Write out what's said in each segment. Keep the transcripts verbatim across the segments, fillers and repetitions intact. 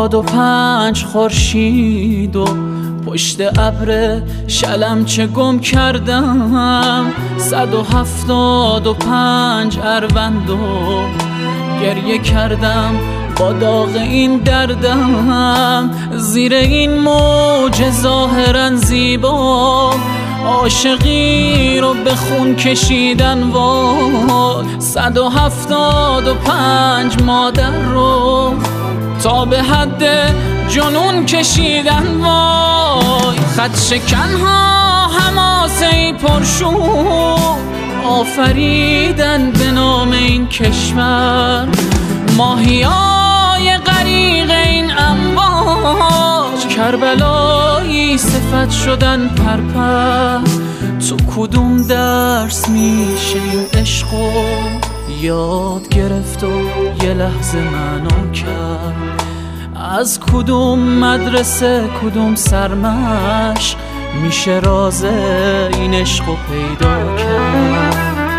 هفتاد و پنج خورشید و پشت ابر شلم چه گم کردم، صد و هفتاد و پنج اروند و گریه کردم با داغ این دردم. زیر این موج ظاهرا زیبا عاشقی رو به خون کشیدن وای، صد و هفتاد و پنج مادر رو تا به حد جنون کشیدن وای. خط شکنها حماسه‌ای پرشور آفریدن به نام این کشور، ماهیای غریق این امواج کربلایی صفت شدن پرپر. تو کدوم درس میشه این عشقو یاد گرفت و یه لحظه معنا کرد؟ از کدوم مدرسه کدوم سرمش میشه راز این عشقو پیدا کرد؟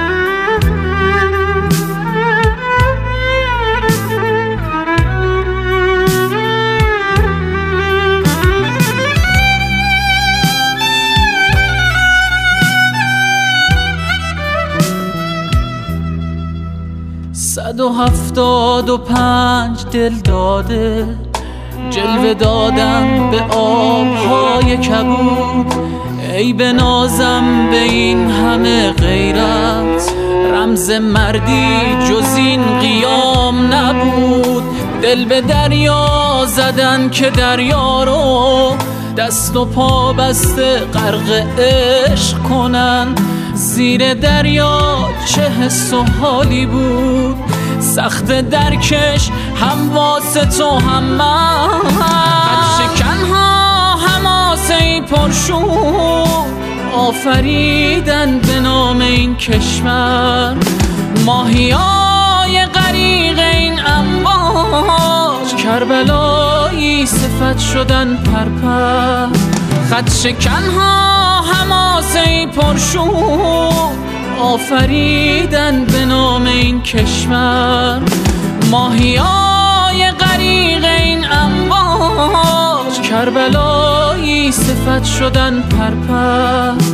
صد و هفتاد و پنج دل داده جلوه دادم به آبهای کبود، ای به نازم به این همه غیرت رمز مردی جز این قیام نبود. دل به دریا زدن که دریا رو دست و پا بسته غرق عشق کنن، زیر دریا چه حس و حالی بود، سخت درکش هم واسه تو هم من. خط شکنها حماسه‌ای پرشور آفریدن به نام این کشور، ماهیای غریق این امواج کربلایی صفت شدن پرپر. خط شکنها حماسه‌ای پرشور آفریدن به نام این کشور، ماهیای غریق این امواج کربلایی صفت شدن پرپر.